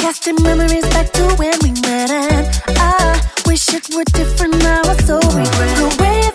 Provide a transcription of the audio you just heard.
Casting memories back to when we met, and I wish it were different now. I so regret the way